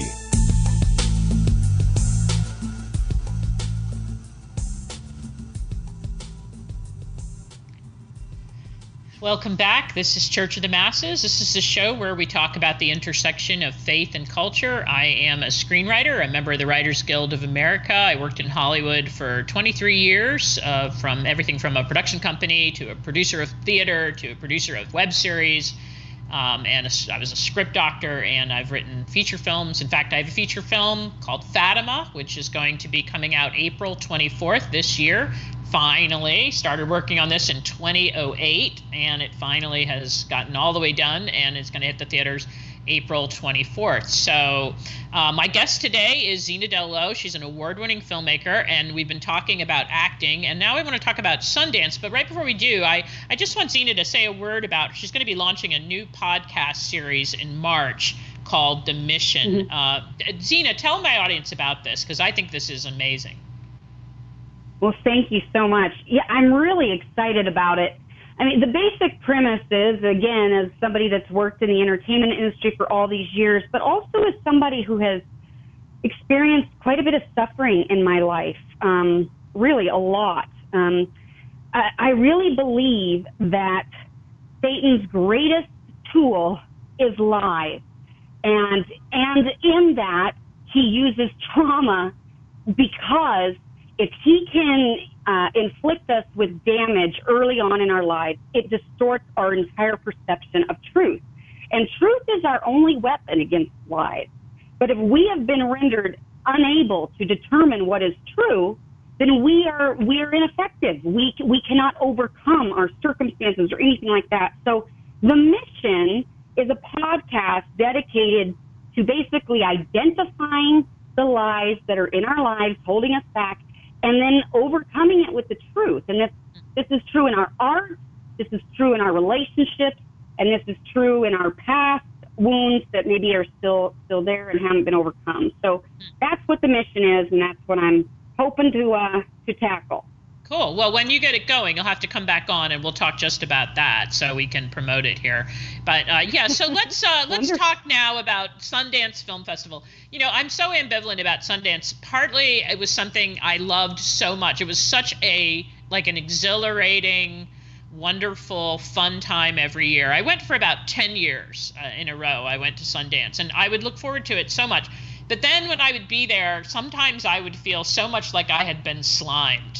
Welcome back. This is Church of the Masses. This is the show where we talk about the intersection of faith and culture. I am a screenwriter, a member of the Writers Guild of America. I worked in Hollywood for 23 years, from everything from a production company to a producer of theater to a producer of web series. I was a script doctor, and I've written feature films. In fact, I have a feature film called Fatima, which is going to be coming out April 24th this year. Finally started working on this in 2008, and it finally has gotten all the way done, and it's going to hit the theaters April 24th. So my guest today is Zena Del Lowe. She's an award-winning filmmaker, and we've been talking about acting, and now I want to talk about Sundance. But right before we do, I just want Zena to say a word about, she's going to be launching a new podcast series in March called The Mission. Mm-hmm. Zena, tell my audience about this, because I think this is amazing. Well, thank you so much. Yeah, I'm really excited about it. I mean, the basic premise is, again, as somebody that's worked in the entertainment industry for all these years, but also as somebody who has experienced quite a bit of suffering in my life, really a lot. I really believe that Satan's greatest tool is lies. And in that, he uses trauma because if he can inflict us with damage early on in our lives, it distorts our entire perception of truth. And truth is our only weapon against lies. But if we have been rendered unable to determine what is true, then we are ineffective. We cannot overcome our circumstances or anything like that. So The Mission is a podcast dedicated to basically identifying the lies that are in our lives, holding us back, and then overcoming it with the truth. And this is true in our art, this is true in our relationships, and this is true in our past wounds that maybe are still there and haven't been overcome. So that's what The Mission is, and that's what I'm hoping to tackle. Cool. Well, when you get it going, you'll have to come back on, and we'll talk just about that so we can promote it here. But yeah, so let's talk now about Sundance Film Festival. You know, I'm so ambivalent about Sundance. Partly, it was something I loved so much. It was such an exhilarating, wonderful, fun time every year. I went for about 10 years in a row. I went to Sundance, and I would look forward to it so much. But then when I would be there, sometimes I would feel so much like I had been slimed,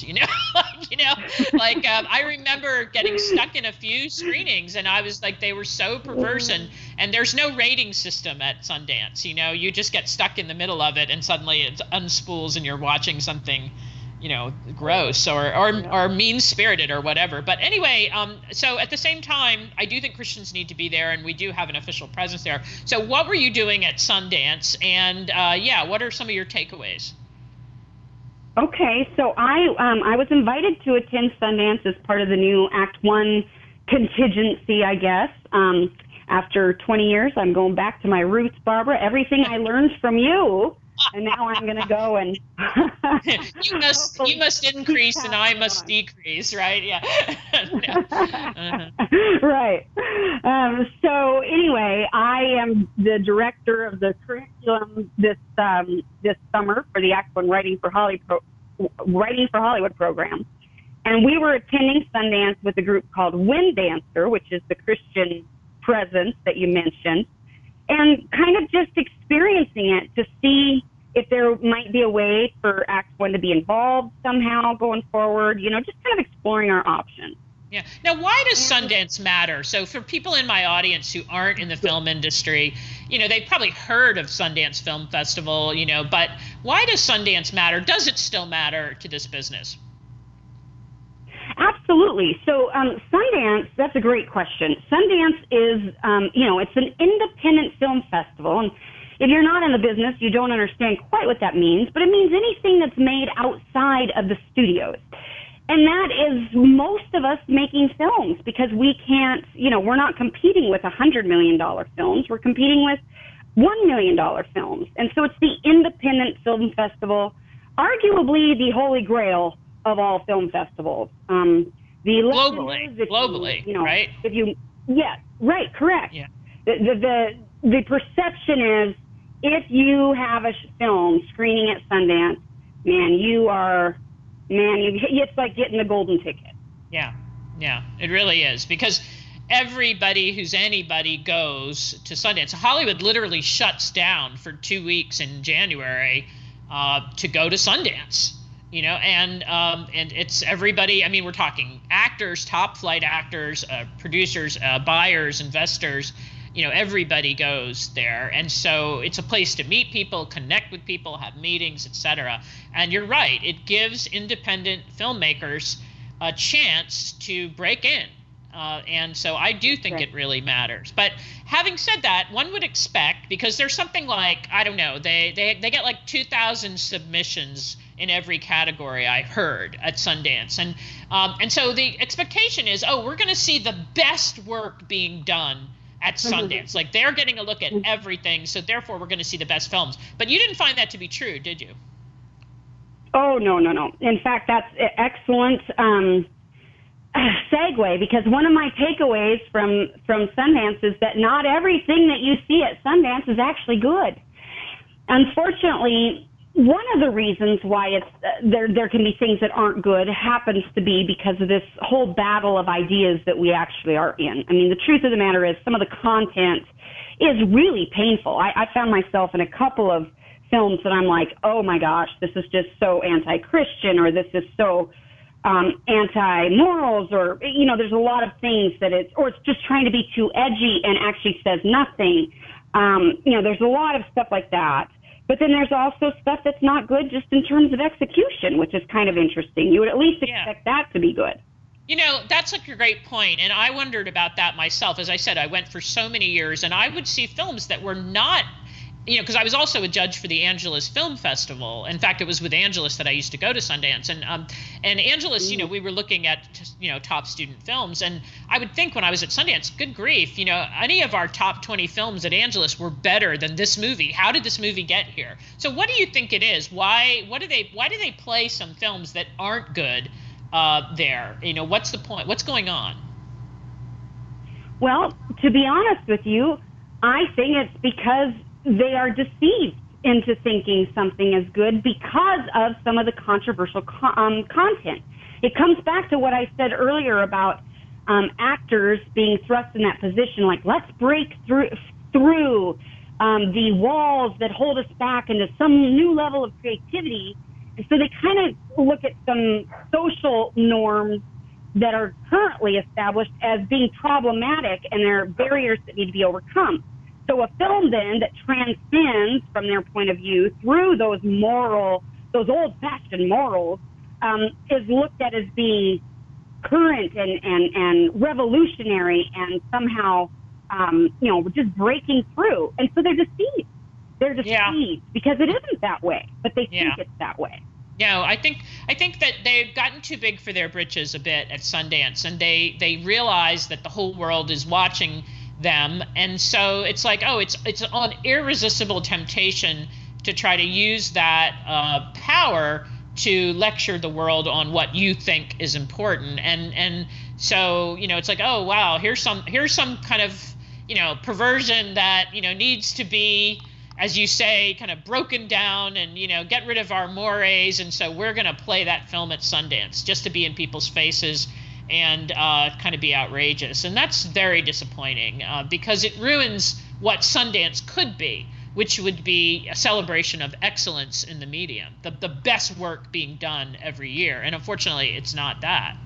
I remember getting stuck in a few screenings, and I was like, they were so perverse, and there's no rating system at Sundance. You just get stuck in the middle of it, and suddenly it unspools and you're watching something, gross or mean-spirited or whatever. But anyway, so at the same time, I do think Christians need to be there, and we do have an official presence there. So what were you doing at Sundance? And what are some of your takeaways? Okay, so I was invited to attend Sundance as part of the new Act One contingency, I guess. After 20 years, I'm going back to my roots, Barbara. Everything I learned from you. And now I'm going to go and you must increase and I must decrease, right? Yeah. Right. So anyway, I am the director of the curriculum this summer for the Act One Writing for Hollywood program, and we were attending Sundance with a group called Wind Dancer, which is the Christian presence that you mentioned, and kind of just experiencing it to see if there might be a way for Act One to be involved somehow going forward, just kind of exploring our options. Yeah. Now, why does Sundance matter? So for people in my audience who aren't in the film industry, they've probably heard of Sundance Film Festival, but why does Sundance matter? Does it still matter to this business? Absolutely. Absolutely. So Sundance, that's a great question. Sundance is, it's an independent film festival. And if you're not in the business, you don't understand quite what that means, but it means anything that's made outside of the studios. And that is most of us making films, because we can't, we're not competing with $100 million films. We're competing with $1 million films. And so it's the independent film festival, arguably the holy grail of all film festivals. Globally, right? Yes, right, correct. Yeah. The perception is, if you have a film screening at Sundance, it's like getting a golden ticket. Yeah, it really is, because everybody who's anybody goes to Sundance. Hollywood literally shuts down for 2 weeks in January to go to Sundance. And it's everybody. I mean, we're talking actors, top flight actors, producers, buyers, investors. Everybody goes there. And so it's a place to meet people, connect with people, have meetings, etc. And you're right. It gives independent filmmakers a chance to break in. And so I do think it really matters. But having said that, one would expect, because there's something like, I don't know, they get like 2,000 submissions in every category, I heard, at Sundance. And so the expectation is, we're going to see the best work being done at Sundance. Like, they're getting a look at everything, so therefore we're going to see the best films. But you didn't find that to be true, did you? Oh, no. In fact, that's excellent segue, because one of my takeaways from Sundance is that not everything that you see at Sundance is actually good. Unfortunately, one of the reasons why it's there can be things that aren't good happens to be because of this whole battle of ideas that we actually are in. I mean, the truth of the matter is, some of the content is really painful. I found myself in a couple of films that I'm like, oh my gosh, this is just so anti-Christian, or this is so anti-morals, or, there's a lot of things that it's just trying to be too edgy and actually says nothing. There's a lot of stuff like that. But then there's also stuff that's not good just in terms of execution, which is kind of interesting. You would at least expect that to be good. That's a great point. And I wondered about that myself. As I said, I went for so many years, and I would see films that were not, because I was also a judge for the Angelus Film Festival. In fact, it was with Angelus that I used to go to Sundance. And Angelus, we were looking at, top student films. And I would think when I was at Sundance, good grief, any of our top 20 films at Angelus were better than this movie. How did this movie get here? So what do you think it is? Why do they play some films that aren't good there? What's the point? What's going on? Well, to be honest with you, I think it's because they are deceived into thinking something is good because of some of the controversial content. It comes back to what I said earlier about actors being thrust in that position, like, let's break through the walls that hold us back into some new level of creativity. And so they kind of look at some social norms that are currently established as being problematic, and there are barriers that need to be overcome. So a film then that transcends, from their point of view, through those old-fashioned morals, is looked at as being current and revolutionary and somehow, just breaking through. And so they're deceived. They're deceived because it isn't that way, but they think it's that way. I think that they've gotten too big for their britches a bit at Sundance, and they realize that the whole world is watching them, and so it's like, it's an irresistible temptation to try to use that power to lecture the world on what you think is important, and so it's like, oh wow, here's some kind of perversion that needs to be, as you say, kind of broken down and get rid of our mores, and so we're going to play that film at Sundance just to be in people's faces and kind of be outrageous. And that's very disappointing because it ruins what Sundance could be, which would be a celebration of excellence in the medium, the best work being done every year. And unfortunately, it's not that.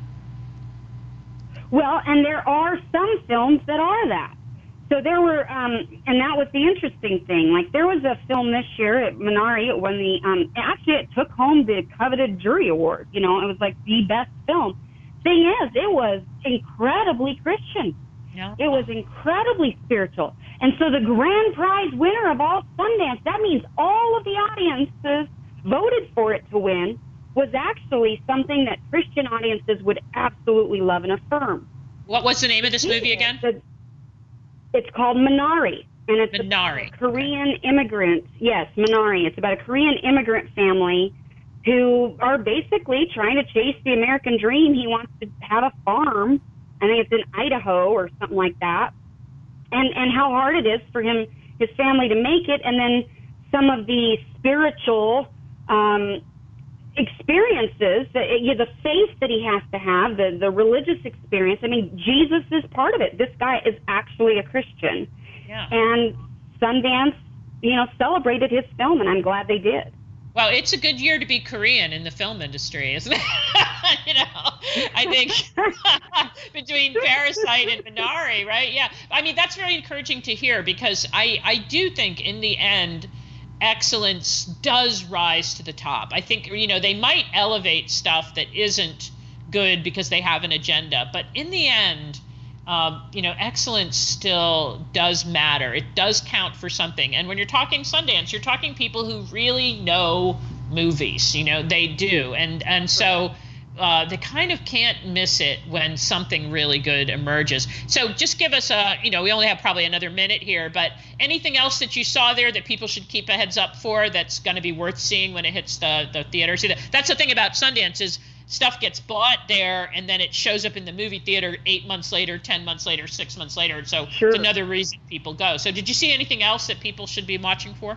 Well, and there are some films that are that. So there were, and that was the interesting thing. Like, there was a film this year at Minari. It won actually it took home the coveted jury award. It was like the best film. thing is, it was incredibly Christian. Yeah. It was incredibly spiritual. And so the grand prize winner of all Sundance, that means all of the audiences voted for it to win, was actually something that Christian audiences would absolutely love and affirm. What was the name of this movie again? It's called Minari. And it's Minari. a Korean immigrant. Yes, Minari. It's about a Korean immigrant family who are basically trying to chase the American dream. He wants to have a farm. I think it's in Idaho or something like that. And how hard it is for his family to make it. And then some of the spiritual experiences, the faith that he has to have, the religious experience. I mean, Jesus is part of it. This guy is actually a Christian. Yeah. And Sundance, celebrated his film, and I'm glad they did. Well, it's a good year to be Korean in the film industry, isn't it? I think between Parasite and Minari, right? Yeah. I mean, that's very encouraging to hear, because I do think in the end, excellence does rise to the top. I think, they might elevate stuff that isn't good because they have an agenda. But in the end, excellence still does matter. It does count for something. And when you're talking Sundance, you're talking people who really know movies. They do. And so they kind of can't miss it when something really good emerges. So just give us we only have probably another minute here, but anything else that you saw there that people should keep a heads up for that's going to be worth seeing when it hits the theater? See, that's the thing about Sundance is stuff gets bought there and then it shows up in the movie theater 8 months later, 10 months later, 6 months later. And so Sure. It's another reason people go. So did you see anything else that people should be watching for?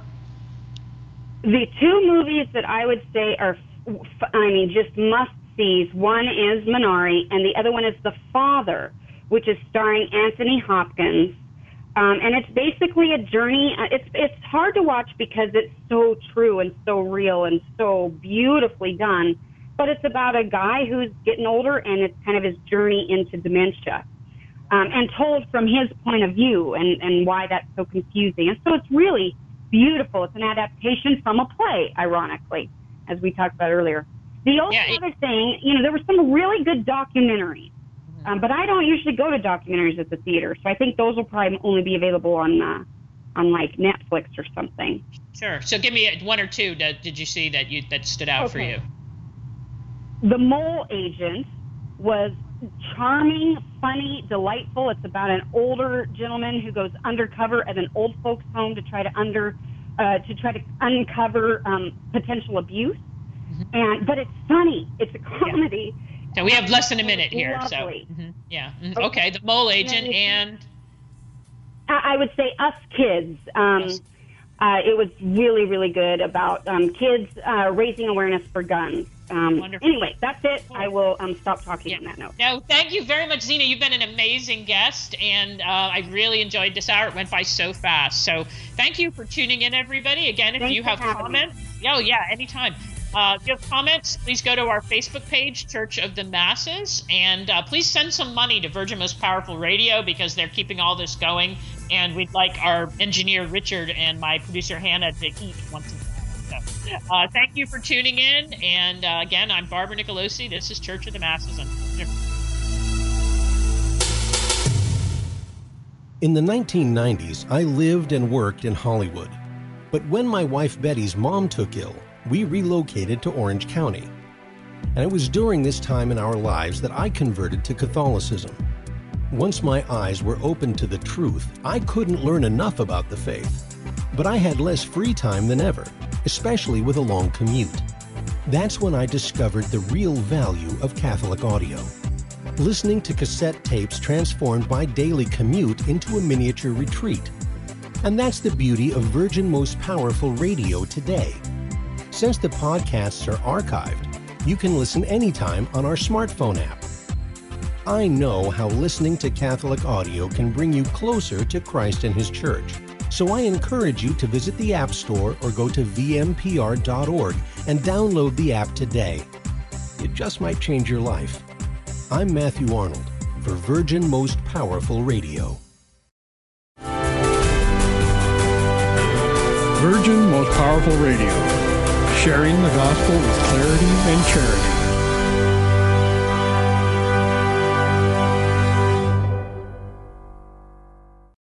The two movies that I would say are, just must-sees, one is Minari, and the other one is The Father, which is starring Anthony Hopkins. And it's basically a journey. It's hard to watch because it's so true and so real and so beautifully done. But it's about a guy who's getting older, and it's kind of his journey into dementia, and told from his point of view and why that's so confusing. And so it's really beautiful. It's an adaptation from a play, ironically, as we talked about earlier. The only other thing, there were some really good documentaries, but I don't usually go to documentaries at the theater, so I think those will probably only be available on like Netflix or something. Sure. So give me one or two that did you see that stood out for you? The Mole Agent was charming, funny, delightful. It's about an older gentleman who goes undercover at an old folks' home to try to uncover potential abuse. But it's funny. It's a comedy. Yeah. So we have less than a minute here. Lovely. So Okay. The Mole Agent and I would say Us Kids. Yes. It was really, really good about kids raising awareness for guns. Wonderful. Anyway, that's it. I will stop talking on that note. No, thank you very much, Zena. You've been an amazing guest, and I really enjoyed this hour. It went by so fast. So thank you for tuning in, everybody. Again, if you have comments, anytime. If you have comments, please go to our Facebook page, Church of the Masses, and please send some money to Virgin Most Powerful Radio because they're keeping all this going, and we'd like our engineer Richard and my producer Hannah to eat once in a while. So, thank you for tuning in, and again, I'm Barbara Nicolosi. This is Church of the Masses. In the 1990s, I lived and worked in Hollywood. But when my wife Betty's mom took ill, we relocated to Orange County. And it was during this time in our lives that I converted to Catholicism. Once my eyes were opened to the truth, I couldn't learn enough about the faith. But I had less free time than ever, especially with a long commute. That's when I discovered the real value of Catholic audio. Listening to cassette tapes transformed my daily commute into a miniature retreat. And that's the beauty of Virgin Most Powerful Radio today. Since the podcasts are archived, you can listen anytime on our smartphone app. I know how listening to Catholic audio can bring you closer to Christ and His Church. So I encourage you to visit the App Store or go to vmpr.org and download the app today. It just might change your life. I'm Matthew Arnold for Virgin Most Powerful Radio. Virgin Most Powerful Radio, sharing the gospel with clarity and charity.